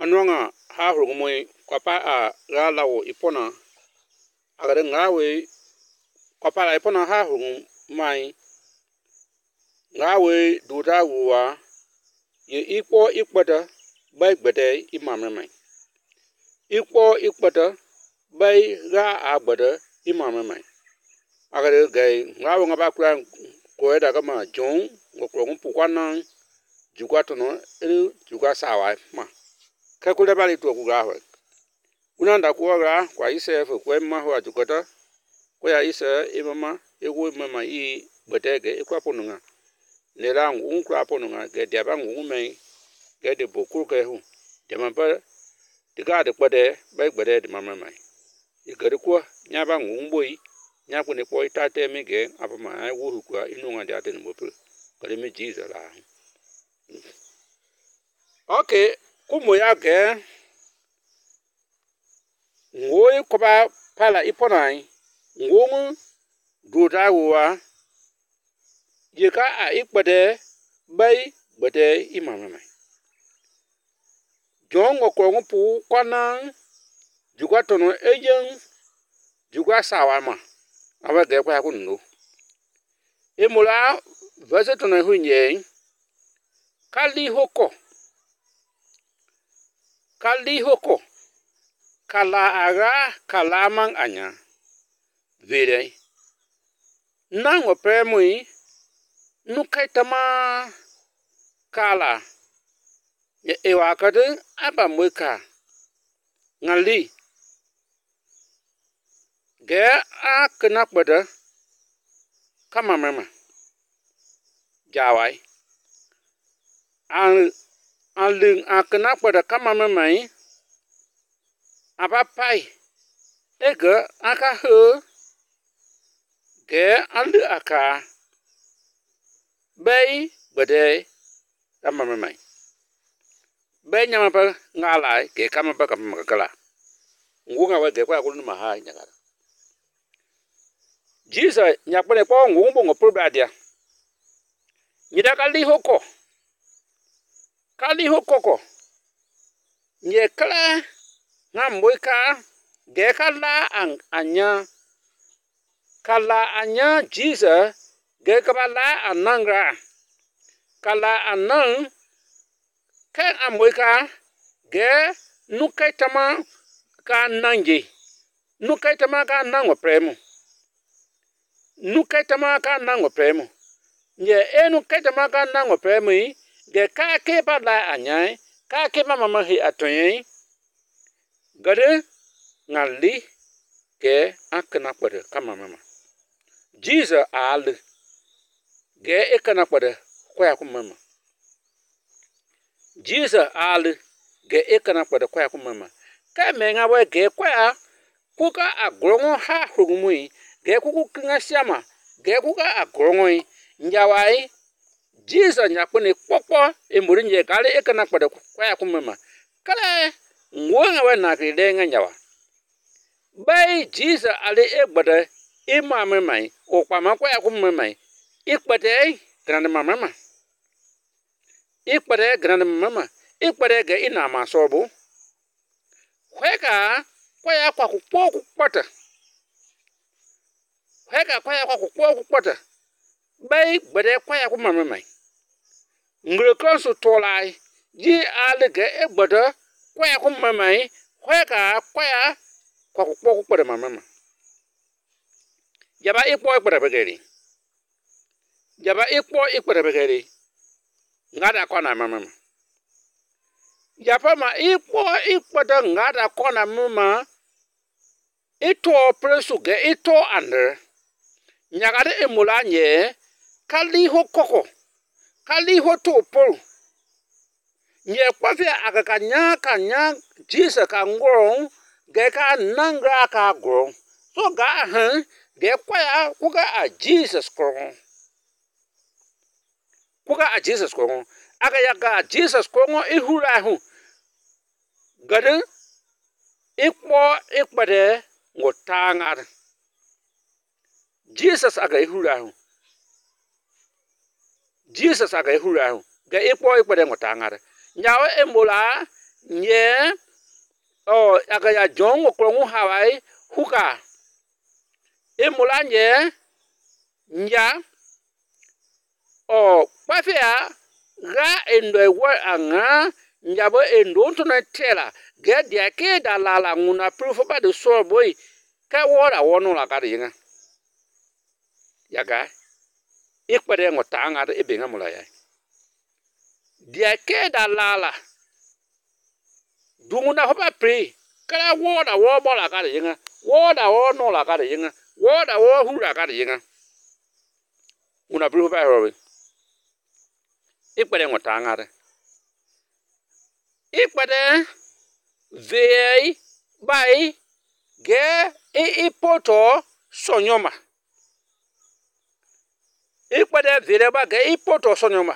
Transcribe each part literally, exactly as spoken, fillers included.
Anwanga ha hurumoi kwapa a galawo ipona agare ngawe kwapa la ipona ha hurum mai ngawe duta wuwa ye ikpo ikpata bai gbede imame mai ikpo ikpata bai ga agbede imame mai agare gai ngawe ngaba kula ko eda kama jon ngokro mpukwana jugatono elu juga sawa ma kakule bali tu kugawe unanda kuoga kwa ise fo kwa maho ajukota kwa ya ise imama ewo mama i gbedege ikwaponunga nera ngun kwaponunga ge deba ngun mai ge de bokuru ke hu de mamba diga de gbede bai gbede de mama mai igere kwa nyaba ngun boyi nyaku ne ko itate mi ge apama ai wo hukwa inunga de ate mbopu kale mi jiza la okay kumo ya ge ngoi koba pala iponai ngomu duda wa yeka a ikpade bai gbede imama mai jongo ko ngupu kwana jugwa tono ejen jugwa sawa ma awa ge kwa kunu emula vase tono hunye kali hoko kali hoko kala aga kalamang anya vire nango premui nukaitama kala ye ewakade aba mweka ngali ge a knakbada kama mama jawai an alung aknakbada kama mama aba pai ege aka ho ge alu aka bei bade kama mama bei nyama pa ngala ke kama pa kama kala ngunga wa ge kwa kulu ma ha nyagara Jesus nyakpone po ngumbo ngoprobadia nyida kali hoko kali hoko ko nye kala ngamboika ge kala ang anya kala anya Jesus ge kabala anangra kala anang ke amboika ge nukaitama ka nangi nukaitama ka nango premu nukaitama ka nango premu nye enu kaitama ka nango premu ge ka ke bala anya ka ke mama hi atoyin gade ngali ke akna kwade kama mama Jesus al ge ekana kwade kwa ku mama Jesus al ge ekana kwade kwa ku mama ka menga we ge kwa kuka agrongo ha hurumui ge kuku kinga siama ge kuka agrongo njawai Jesus nyakone popo emuri nje kale ekana kwade kwa ku mama kala ngwanga we na kidenga nyawa bai Jesus ale egbade imama mai okpama kwa ku mama ikpade grande mama ikpade grande mama ikpade ge ina masobu kweka kwaya kwa kukpo kukpata kweka kwaya kwa kukpo kukpata bai gbede kwaya ku mama mai ngre konsu tolai ji ale ge egbede kwaya ku mama mai kweka kwaya kwa kukpo kukpata mama mama jaba ikpo ikpata begeri jaba ikpo ikpata begeri ngada kona mama mama japa ma ikpo ikpata ngada kona mama ito presu ge ito ande nyagade emula nye kali ho koko kali ho topo nye kwafi agakanya kanya Jesus ka ngoro ge ka nangra ka gro so ga han ge kwaya kuga a Jesus ko kuga a Jesus ko aga ya ga Jesus ko ngo ihura hu gade ikpo ikpade ngotangar Jesus aga ihura hu Jesus aga ihura hu ga ikpo ikpade ngotangar nyawe embola nye o aga ya John okrongu hawai huka emula nye nya o pafia ga endo wa anga nyabo endo ntona tela ge dia ke da la la nguna proof ba de so boy ka wora wono la ka dinga yaga ikpere ngota nga de ebenga mula ya dia ke da la la dunguna hoba pri kala wora wo bo la ka dinga wora wo no la ka dinga wora wo hu la ka dinga una proof ba ro ikpere ngota nga de ikpere vei bai ge e ipoto sonyoma ikpere vere ba ge ipoto sonyoma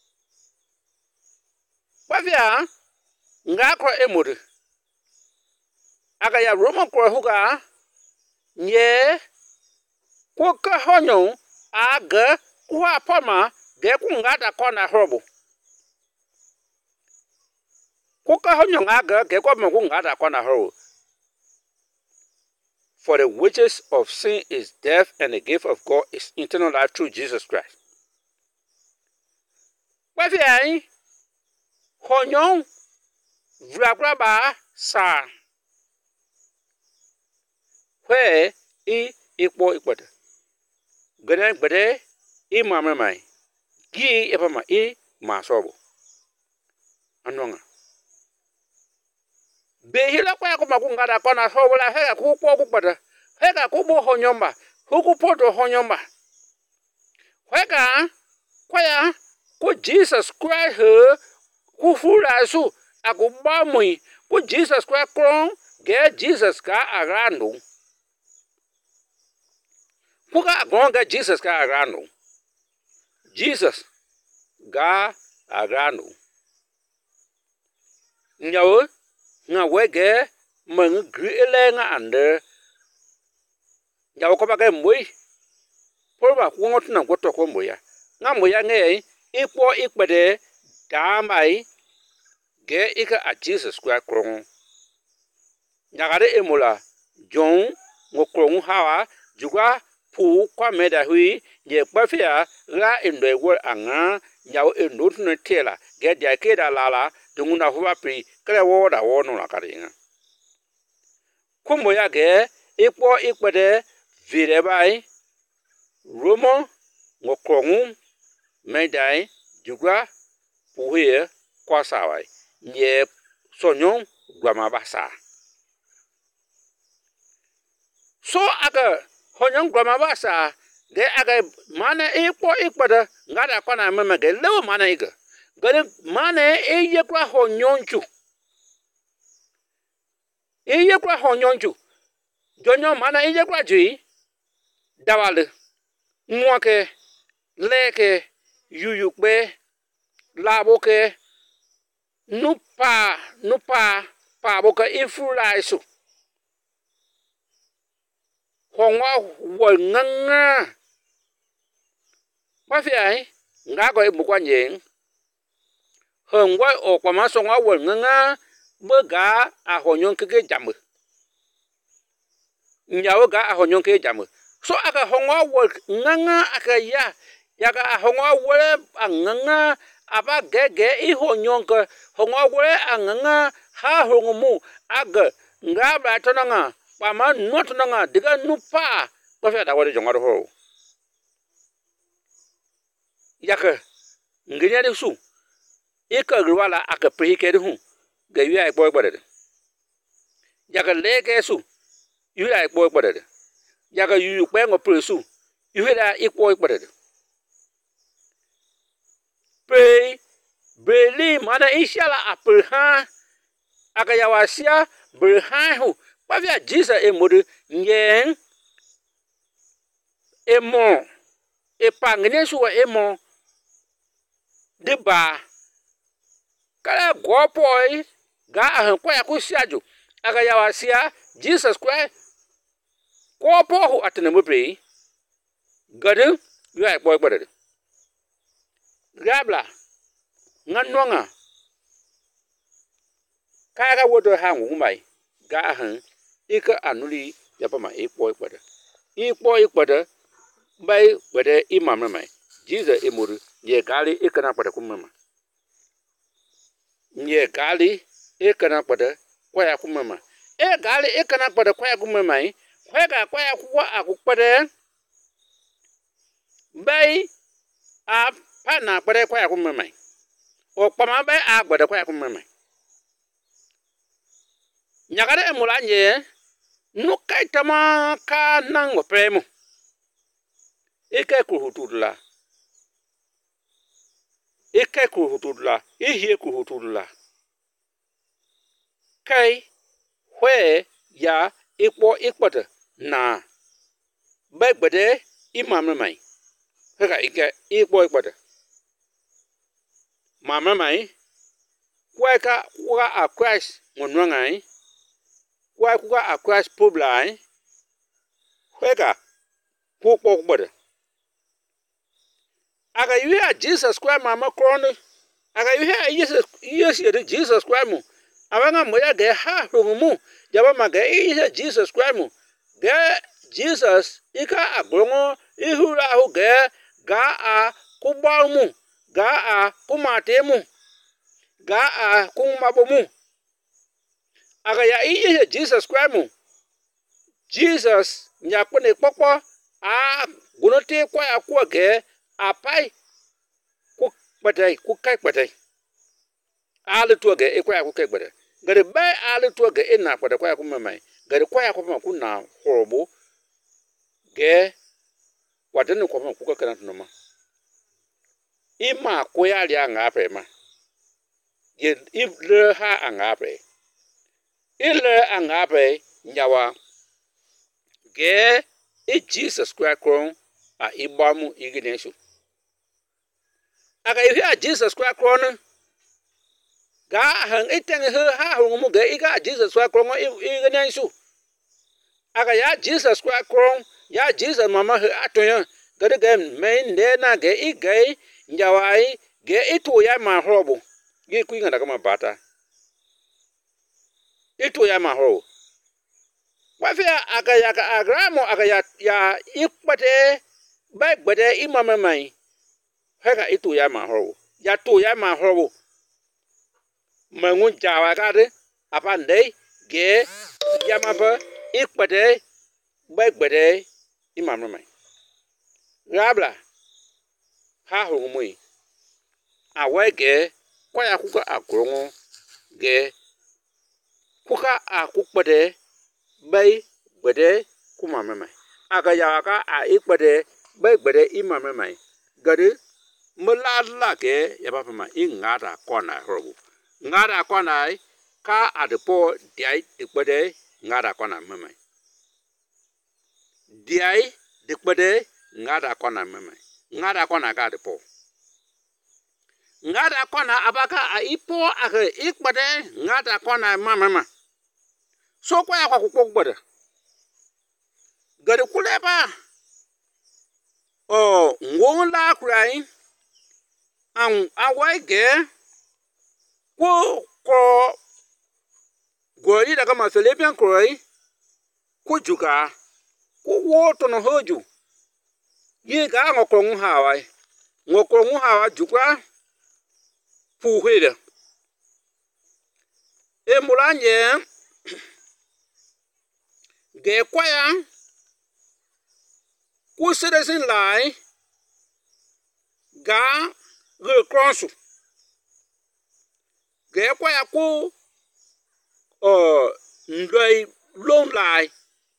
bavia nga ko emudu aga ya Roma ko huga nye ko ka honyo aga kwa pama ge ku ngada ko na hobo kuka honyo ngaga ge kwa mo ngada ko na hobo. For the wages of sin is death, and the gift of God is eternal life through Jesus Christ. Wafi honyo vragraba sa where i ikpo ikpot gede gede i mama mai gi epama i masobo anonga be hila kwa ko makungada kona so wala hega ku po ku pada hega ku bo honyomba huku poto honyomba hega kwaya ku Jesus Christ ku fura su aku bamui ku Jesus Christ kron ge Jesus ka agrando kuka gonga Jesus ka agrando Jesus ga agrando nyawo nga wege mang grile nga ande nyawo ko baga moy porba ku ngotu na goto ko moya nga moya nge ipo ikpede damai ge ika a Jesus Christ kron nyagare emula John ngokron hawa juga pu kwa meda hui ye kwafia la endo wo anga nyawo endo tuna tela ge dia keda lala dunguna huwa pri kala wo da wo no la karinga kumo ya ge ipo ikpede vire bai Romo ngokrongu medai juga puhe kwa sawai nye sonyo gwama basa so aga honyo gwama basa ge aga mana ipo ikpede ngada kwana meme ge lewo mana iga gare mana eye kwa honyonchu eye kwa honyonchu jonyo mana eye kwa ji dawale nwake leke yuyukbe laboke nupa nupa pa boka ifulaisu hongwa wonganga wafiai ngago ibukwa nyeng hongwa okwama songwa wonganga bega ahonyon keke jamu nyawo ga ahonyon keke jamu so aka hongwa wonganga aka ya yaga ahongwa wole anganga aba gege ihonyon ka hongwa wole anganga ha hongumu aga ngabla tonanga pama notonanga diga nupa ko da wole jongaro ho yaka nginya de su ika gwala aka prike de hu ga yu ai boy bodade yaka leke su yu ai boy bodade yaka yu pe ngo presu yu da ikwo bodade pe beli mana inshallah apha aka yawasia berhahu pavia Jesus emodu nyen emo epangne suwa emo deba kala gopoi ga ahan kwa yakusiajo aga yawasia Jesus Christ ko pohu atene mopre gadu ya boy bodade gabla nganwanga ka ga wodo ha nwu mai ga han ika anuli ya pa ma ikpo ikpada ikpo ikpada bai gbede imam mai Jesus emuru ye gali ikana pada kumama ye gali ikana pada kwaya kumama e gali ikana pada kwaya kumama kwega kwaya kuwa akukpada bai a pana pada kwaya kumama o pama bai a gbede kwaya kumama nyagare emula nye nukai tama ka nango premo ike kuhutula ike kuhutula ihie kuhutula kai hwe ya ikpo ikpata na begbede imam mai hega ike ikpo ikpata mama mai kwa ka kwa a Christ ngonwangai kwa kwa a Christ publiai hega kukpo ikpata aga yuha Jesus Christ mama kroni aga yuha Jesus yes yede Jesus Christ mu awanga moya ge ha hungumu jaba maga iya Jesus Christ mu ge Jesus ika agbongo ihura hu ge ga a kuba mu ga a kumate mu ga a kumabo mu aga ya iya Jesus Christ mu Jesus nyakone popo a gunote kwa ya kwa ge apai ku patai ku kai patai ale to ge e kwa ku kai gbede gade bai ale to ge ina kwada kwa ku mamai gade kwa ku ma ku na horobo ge wadene ko ma ku ka kana no ma ima ko ya ri anga pe ma ye ile ha anga pe ile anga pe nyawa ge e Jesus Christ kron a ibamu igidensu aga ihe Jesus Christ kron ga han iten he ha hu ga iga Jesus Christ kron igidensu aga ya Jesus Christ kron ya Jesus mama he atonya gade ga men de na ga igai njawai ga itu ya ma hrobo gi ku ngada kama bata itu ya ma hrobo wafia aga ya ga agramo aga ya ya ikpate bai gbede imam mai hega itu ya ma hrobo ya to ya ma hrobo mangun jawa gade apande ge ya ma ba ikpate bai gbede imam mai rabla ha hu mu awege kwaya kuka agrongo ge kuka akukpade bai gbede kuma mai aga ya ka a ikpade bai gbede imam mai gade mulala ke ya ba ma ingada kona hrobu ngada kona ka adepo diai ikpade ngada kona mai diai ikpade ngada kona mai ngada kona ka adepo ngada kona abaka a ipo aka ikpade ngada kona mama so kwa ya kwa kukpo gbede gade kuleba oh ngonla kurai an awage ko ko gori daga masalebian kurai ko juga ko woto no hoju ye ga ngokon hawai ngokon hawa juga puhede e mulanye ge kwaya ku citizen lai ga re cross ge kwaya ku uh ndoi long lai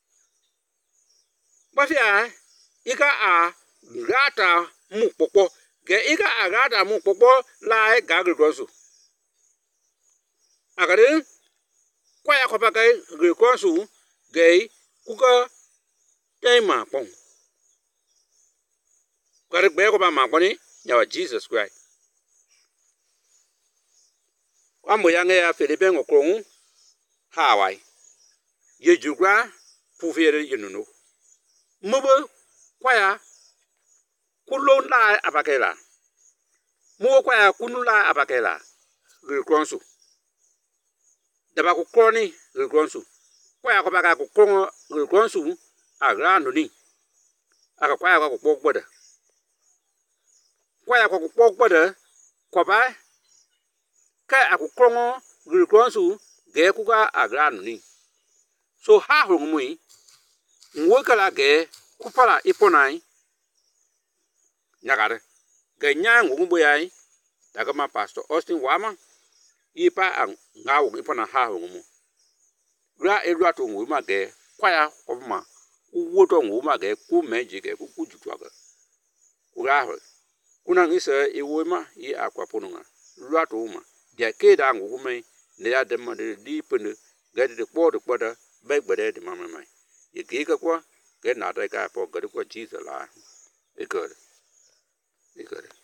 bafia ika a gata mu popo ge ika a gata mu popo lai ga re cross agare kwaya ko pa ga re cross ge kuka tema pon kare gbe ko ba ma poni yawa Jesus Christ ambo yange ya Philippe ngokron hawai ye jugwa pufere yenuno mubo kwaya kulo na abakela mubo kwaya kunula abakela re kronso da ba ko kroni ri kronsu kwa ya ko ba ka ko kron ri kronsu agra no ni aka kwa ya ko pok boda kwa ya ko pok boda ko ba ka aku kron ri kronsu ge ku ga agra no ni so ha hu mui nwo kala ge ku pala iponai nyagare ge nya ngu mbo yai daga ma pastor Austin Wama ipa ang ngawo ipona ha hu mu ra elwa to ngu ma ge kwaya ofuma uwo to ngu ma ge ku meji ge ku ku jutwa ga ura ho kuna ngisa iwo ma i akwa ponunga lwa to ma dia ke da ngu me ne ya de ma de di pene ge de po de po da be gbede de ma mai ye ge ka kwa ge na da ka po ge ko ji sa la e ko e ko